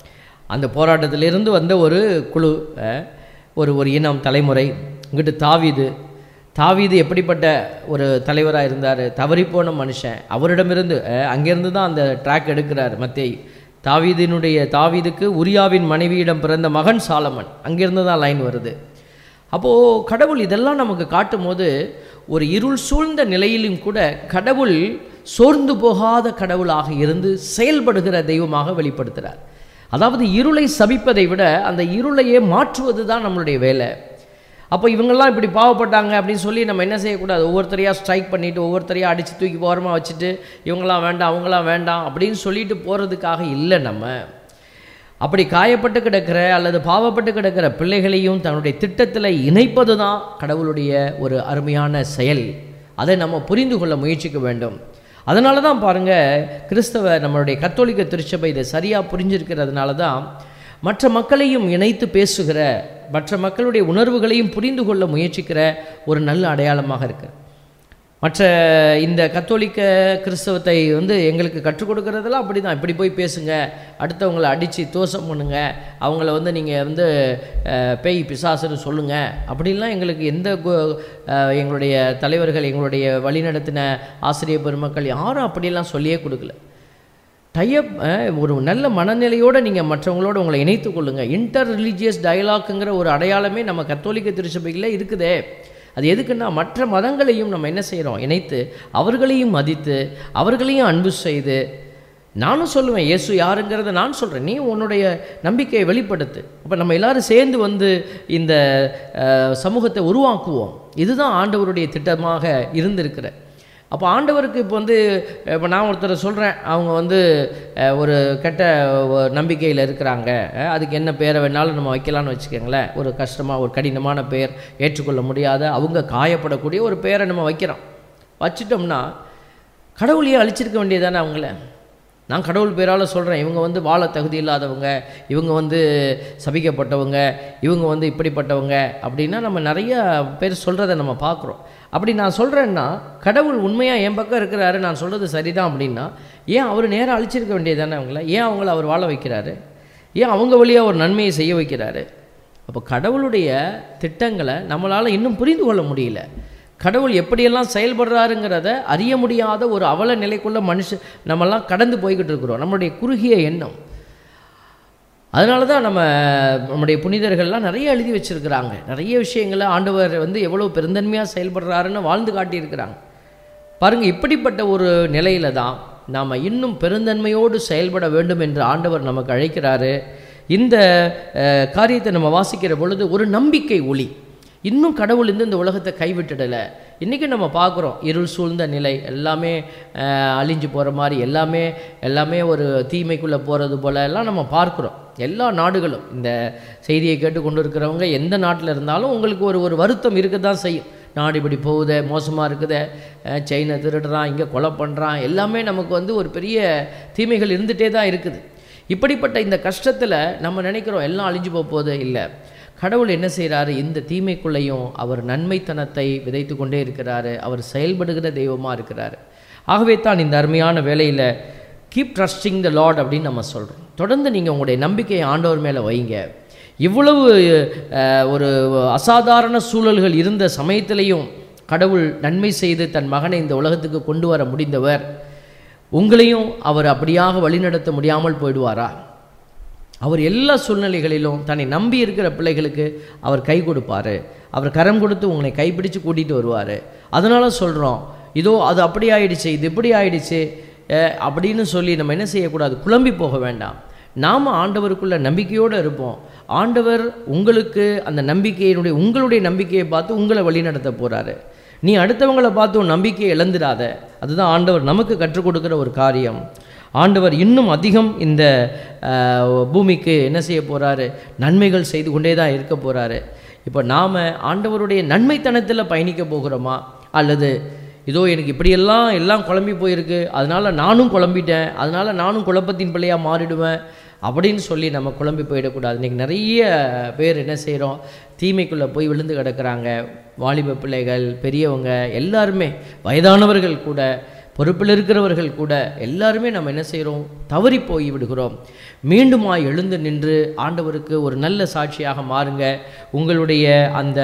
அந்த போராட்டத்திலிருந்து வந்த ஒரு குழு, ஒரு ஒரு இனம் தலைமுறை. இங்கிட்டு தாவீது தாவீது எப்படிப்பட்ட ஒரு தலைவராக இருந்தார், தவறிப்போன மனுஷன். அவரிடமிருந்து அங்கேருந்து தான் அந்த ட்ராக் எடுக்கிறார் மத்தேயு. தாவீதினுடைய தாவீதுக்கு உரியாவின் மனைவியிடம் பிறந்த மகன் சாலமன், அங்கேருந்து தான் லைன் வருது. அப்போது கடவுள் இதெல்லாம் நமக்கு காட்டும் போது ஒரு இருள் சூழ்ந்த நிலையிலும் கூட கடவுள் சோர்ந்து போகாத கடவுளாக இருந்து செயல்படுகிற தெய்வமாக வெளிப்படுத்துகிறார். அதாவது இருளை சபிப்பதை விட அந்த இருளையே மாற்றுவது தான் நம்மளுடைய வேலை. அப்போ இவங்கெல்லாம் இப்படி பாவப்பட்டாங்க அப்படின்னு சொல்லி நம்ம என்ன செய்யக்கூடாது, ஒவ்வொருத்தரையாக ஸ்ட்ரைக் பண்ணிவிட்டு ஒவ்வொருத்தரையாக அடித்து தூக்கி ஓரமாக வச்சுட்டு இவங்களாம் வேண்டாம் அவங்களாம் வேண்டாம் அப்படின்னு சொல்லிட்டு போகிறதுக்காக இல்லை. நம்ம அப்படி காயப்பட்டு கிடக்கிற அல்லது பாவப்பட்டு கிடக்கிற பிள்ளைகளையும் தன்னுடைய திட்டத்தில் இணைப்பது தான் கடவுளுடைய ஒரு அருமையான செயல். அதை நம்ம புரிந்து கொள்ள முயற்சிக்க வேண்டும். அதனால தான் பாருங்கள், கிறிஸ்தவ நம்மளுடைய கத்தோலிக்க திருச்சபை இதை சரியாக புரிஞ்சிருக்கிறதுனால தான் மற்ற மக்களையும் இணைத்து பேசுகிற, மற்ற மக்களுடைய உணர்வுகளையும் புரிந்து கொள்ள முயற்சிக்கிற ஒரு நல்ல அடையாளமாக இருக்குது. மற்ற இந்த கத்தோலிக்க கிறிஸ்தவத்தை வந்து எங்களுக்கு கற்றுக் கொடுக்கறதெல்லாம் அப்படி தான், இப்படி போய் பேசுங்க, அடுத்தவங்களை அடித்து தோஷம் பண்ணுங்க, அவங்கள வந்து நீங்கள் வந்து பேய் பிசாசுன்னு சொல்லுங்கள் அப்படின்லாம் எங்களுக்கு எந்த எங்களுடைய தலைவர்கள், எங்களுடைய வழிநடத்தின ஆசிரியர் பெருமக்கள் யாரும் அப்படியெல்லாம் சொல்லியே கொடுக்கல. டைப் ஒரு நல்ல மனநிலையோடு நீங்கள் மற்றவங்களோட உங்களை இணைத்து கொள்ளுங்கள். இன்டர் ரிலீஜியஸ் டயலாக்குங்கிற ஒரு அடையாளமே நம்ம கத்தோலிக்க திருச்சபையில் இருக்குதே. அது எதுக்குன்னா மற்ற மதங்களையும் நம்ம என்ன செய்கிறோம், இணைத்து அவர்களையும் மதித்து அவர்களையும் அன்பு செய்து. நானும் சொல்லுவேன் இயேசு யாருங்கிறத நான் சொல்கிறேன், நீ உன்னுடைய நம்பிக்கையை வெளிப்படுத்து. அப்போ நம்ம எல்லோரும் சேர்ந்து வந்து இந்த சமூகத்தை உருவாக்குவோம். இதுதான் ஆண்டவருடைய திட்டமாக இருந்திருக்கிற. அப்போ ஆண்டவருக்கு இப்போ வந்து இப்போ நான் ஒருத்தரை சொல்கிறேன், அவங்க வந்து ஒரு கெட்ட நம்பிக்கையில் இருக்கிறாங்க, அதுக்கு என்ன பேரை வேணாலும் நம்ம வைக்கலான்னு வச்சுக்கோங்களேன். ஒரு கஷ்டமாக ஒரு கடினமான பெயர், ஏற்றுக்கொள்ள முடியாத, அவங்க காயப்படக்கூடிய ஒரு பெயரை நம்ம வைக்கிறோம். வச்சுட்டோம்னா கடவுளையே அழிச்சிருக்க வேண்டியதானே அவங்கள. நான் கடவுள் பேரால் சொல்கிறேன், இவங்க வந்து வாழ தகுதி இல்லாதவங்க, இவங்க வந்து சபிக்கப்பட்டவங்க, இவங்க வந்து இப்படிப்பட்டவங்க அப்படின்னா நம்ம நிறைய பேர் சொல்கிறத நம்ம பார்க்குறோம். அப்படி நான் சொல்கிறேன்னா கடவுள் உண்மையாக என் பக்கம் இருக்கிறாரு, நான் சொல்கிறது சரிதான் அப்படின்னா ஏன் அவர் நேராக அழிச்சிருக்க வேண்டியதானே அவங்கள? ஏன் அவங்கள அவர் வாழ வைக்கிறாரு? ஏன் அவங்க வழியாக ஒரு நன்மையை செய்ய வைக்கிறாரு? அப்போ கடவுளுடைய திட்டங்களை நம்மளால் இன்னும் புரிந்து கொள்ள முடியல. கடவுள் எப்படியெல்லாம் செயல்படுறாருங்கிறத அறிய முடியாத ஒரு அவல நிலைக்குள்ள மனுஷன் நம்மெல்லாம் கடந்து போய்கிட்டு இருக்கிறோம், நம்மளுடைய குறுகிய எண்ணம். அதனால தான் நம்ம நம்முடைய புனிதர்கள்லாம் நிறைய எழுதி வச்சுருக்கிறாங்க. நிறைய விஷயங்களை ஆண்டவர் வந்து எவ்வளோ பெருந்தன்மையாக செயல்படுறாருன்னு வாழ்ந்து காட்டியிருக்கிறாங்க. பாருங்கள், இப்படிப்பட்ட ஒரு நிலையில தான் நாம் இன்னும் பெருந்தன்மையோடு செயல்பட வேண்டும் என்று ஆண்டவர் நமக்கு அழைக்கிறாரு. இந்த காரியத்தை நம்ம வாசிக்கிற பொழுது ஒரு நம்பிக்கை ஒளி. இன்னும் கடவுள் இருந்து இந்த உலகத்தை கைவிட்டுடலை. இன்றைக்கி நம்ம பார்க்குறோம் இருள் சூழ்ந்த நிலை, எல்லாமே அழிஞ்சு போகிற மாதிரி, எல்லாமே எல்லாமே ஒரு தீமைக்குள்ளே போகிறது போல எல்லாம் நம்ம பார்க்குறோம். எல்லா நாடுகளும் இந்த செய்தியை கேட்டுக்கொண்டு இருக்கிறவங்க எந்த நாட்டில் இருந்தாலும் உங்களுக்கு ஒரு ஒரு வருத்தம் இருக்க தான் செய்யும். நாடு இப்படி போகுதே, மோசமாக இருக்குதே, சைனா திருடுறான், இங்கே கொலை பண்ணுறான், எல்லாமே நமக்கு வந்து ஒரு பெரிய தீமைகள் இருந்துகிட்டே தான் இருக்குது. இப்படிப்பட்ட இந்த கஷ்டத்தில் நம்ம நினைக்கிறோம் எல்லாம் அழிஞ்சு போக போகுது. இல்லை, கடவுள் என்ன செய்கிறாரு, இந்த தீமைக்குள்ளேயும் அவர் நன்மைத்தனத்தை விதைத்து கொண்டே இருக்கிறாரு. அவர் செயல்படுகிற தெய்வமாக இருக்கிறாரு. ஆகவே தான் இந்த அருமையான வேலையில் கீப் ட்ரஸ்டிங் த லார்ட் அப்படின்னு நம்ம சொல்கிறோம். தொடர்ந்து நீங்கள் உங்களுடைய நம்பிக்கையை ஆண்டவர் மேலே வைங்க. இவ்வளவு ஒரு அசாதாரண சூழல்கள் இருந்த சமயத்திலையும் கடவுள் நன்மை செய்து தன் மகனை இந்த உலகத்துக்கு கொண்டு வர முடிந்தவர். உங்களையும் அவர் அப்படியாக வழிநடத்த முடியாமல் போயிடுவாரா? அவர் எல்லா சூழ்நிலைகளிலும் தன்னை நம்பி இருக்கிற பிள்ளைகளுக்கு அவர் கை கொடுப்பார். அவர் கரம் கொடுத்து உங்களை கைப்பிடித்து கூட்டிகிட்டு வருவார். அதனால சொல்கிறோம், இதோ அது அப்படி ஆயிடுச்சு, இது இப்படி ஆயிடுச்சு அப்படின்னு சொல்லி நம்ம என்ன செய்யக்கூடாது, குழம்பி போக வேண்டாம். நாம் ஆண்டவருக்குள்ள நம்பிக்கையோடு இருப்போம். ஆண்டவர் உங்களுக்கு அந்த நம்பிக்கையினுடைய உங்களுடைய நம்பிக்கையை பார்த்து உங்களை வழி நடத்த போகிறாரு. நீ அடுத்தவங்களை பார்த்து உன் நம்பிக்கையை இழந்துடாத. அதுதான் ஆண்டவர் நமக்கு கற்றுக் கொடுக்குற ஒரு காரியம். ஆண்டவர் இன்னும் அதிகம் இந்த பூமிக்கு என்ன செய்ய போகிறாரு, நன்மைகள் செய்து கொண்டே தான் இருக்க போகிறாரு. இப்போ நாம் ஆண்டவருடைய நன்மைத்தனத்தில் பயணிக்க போகிறோமா, அல்லது இதோ எனக்கு இப்படியெல்லாம் எல்லாம் குழம்பி போயிருக்கு, அதனால் நானும் குழம்பிட்டேன், அதனால் நானும் குழப்பத்தின் பிள்ளையாக மாறிடுவேன் அப்படின்னு சொல்லி நம்ம குழம்பி போயிடக்கூடாது. இன்றைக்கி நிறைய பேர் என்ன செய்கிறோம், தீமைக்குள்ளே போய் விழுந்து கிடக்கிறாங்க. வாலிப பிள்ளைகள், பெரியவங்க, எல்லாருமே, வயதானவர்கள் கூட பொறுப்பில் இருக்கிறவர்கள் கூட எல்லாருமே நம்ம என்ன செய்கிறோம், தவறி போய் விடுகிறோம். மீண்டுமாய் எழுந்து நின்று ஆண்டவருக்கு ஒரு நல்ல சாட்சியாக மாறுங்க. உங்களுடைய அந்த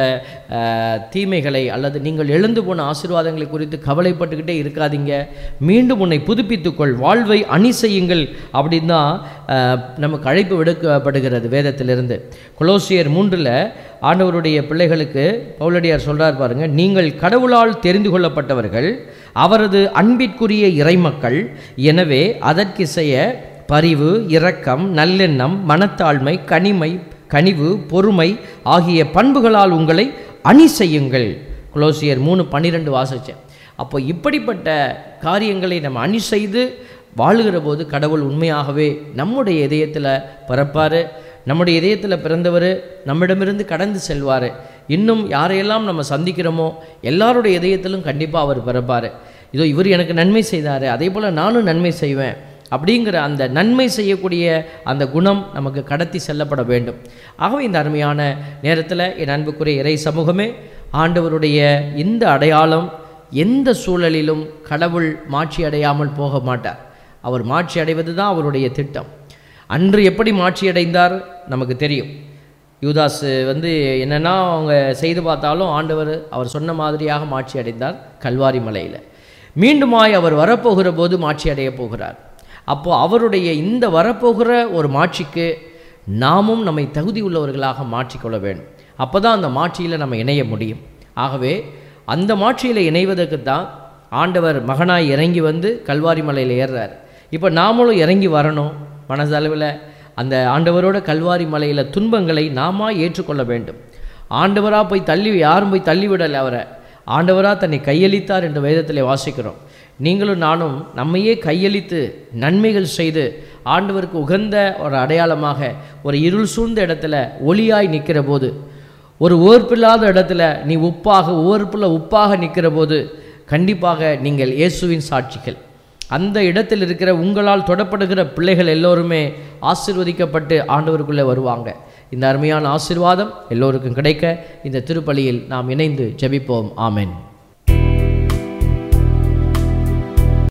தீமைகளை அல்லது நீங்கள் எழுந்து போன ஆசீர்வாதங்களை குறித்து கவலைப்பட்டுக்கிட்டே இருக்காதீங்க. மீண்டும் உன்னை புதுப்பித்துக்கொள், வாழ்வை அணி செய்யுங்கள் அப்படின்னு தான் நமக்கு அழைப்பு விடுக்கப்படுகிறது வேதத்திலிருந்து. கொலோசியர் மூன்றில் ஆண்டவருடைய பிள்ளைகளுக்கு பவுலடியார் சொல்கிறார் பாருங்க, நீங்கள் கடவுளால் தெரிந்து கொள்ளப்பட்டவர்கள், அவரது அன்பிற்குரிய இறைமக்கள். எனவே அதற்கிசைய பரிவு, இரக்கம், நல்லெண்ணம், மனத்தாழ்மை, கனிமை, கனிவு, பொறுமை ஆகிய பண்புகளால் உங்களை அணி செய்யுங்கள். கொலோசியர் மூணு பன்னிரெண்டு வாசித்தேன். அப்போ இப்படிப்பட்ட காரியங்களை நம்ம அணி செய்து வாழுகிற போது கடவுள் உண்மையாகவே நம்முடைய இதயத்தில் பிறப்பார். நம்முடைய இதயத்தில் பிறந்தவர் நம்மிடமிருந்து கடந்து செல்வார். இன்னும் யாரையெல்லாம் நம்ம சந்திக்கிறோமோ எல்லாருடைய இதயத்திலும் கண்டிப்பாக அவர் பிறப்பார். இதோ இவர் எனக்கு நன்மை செய்தார், அதே போல் நானும் நன்மை செய்வேன் அப்படிங்கிற அந்த நன்மை செய்யக்கூடிய அந்த குணம் நமக்கு கடத்தி செல்லப்பட வேண்டும். ஆகவே இந்த அருமையான நேரத்தில் என் அன்புக்குரிய இறை சமூகமே, ஆண்டவருடைய இந்த அடையாளம் எந்த சூழலிலும் கடவுள் மாட்சி அடையாமல் போக மாட்டார். அவர் மாட்சி அடைவது தான் அவருடைய திட்டம். அன்று எப்படி மாட்சி அடைந்தார் நமக்கு தெரியும். யூதாஸ் வந்து என்னென்னா அவங்க செய்து பார்த்தாலும் ஆண்டவர் அவர் சொன்ன மாதிரியாக மாட்சி அடைந்தார் கல்வாரி மலையில். மீண்டுமாய் அவர் வரப்போகிற போது மாட்சி அடைய போகிறார். அப்போது அவருடைய இந்த வரப்போகிற ஒரு மாட்சிக்கு நாமும் நம்மை தகுதி உள்ளவர்களாக மாற்றிக்கொள்ள வேண்டும். அப்போ தான் அந்த மாட்சியில் நம்ம இணைய முடியும். ஆகவே அந்த மாட்சியில் இணைவதற்கு தான் ஆண்டவர் மகனாய் இறங்கி வந்து கல்வாரி மலையில் ஏறுறார். இப்போ நாமளும் இறங்கி வரணும். மனதளவில் அந்த ஆண்டவரோட கல்வாரி மலையில் துன்பங்களை நாம ஏற்றுக்கொள்ள வேண்டும். ஆண்டவராக போய் தள்ளி யாரும் போய் தள்ளிவிடலை, அவரை ஆண்டவராக தன்னை கையளித்தார் என்று வேதத்தில் வாசிக்கிறோம். நீங்களும் நானும் நம்மையே கையளித்து நன்மைகள் செய்து ஆண்டவருக்கு உகந்த ஒரு அடையாளமாக ஒரு இருள் சூழ்ந்த இடத்துல ஒளியாய் நிற்கிற போது, ஒரு உவர்ப்பில்லாத இடத்துல நீ உப்பாக உவர்ப்பில் உப்பாக நிற்கிற போது கண்டிப்பாக நீங்கள் இயேசுவின் சாட்சிகள். அந்த இடத்தில் இருக்கிற உங்களால் தொடப்படுகிற பிள்ளைகள் எல்லோருமே ஆசீர்வதிக்கப்பட்டு ஆண்டவருக்குள்ளே வருவாங்க. இந்த அருமையான ஆசீர்வாதம் எல்லோருக்கும் கிடைக்க இந்த திருப்பலியில் நாம் இணைந்து ஜெபிப்போம். ஆமென்.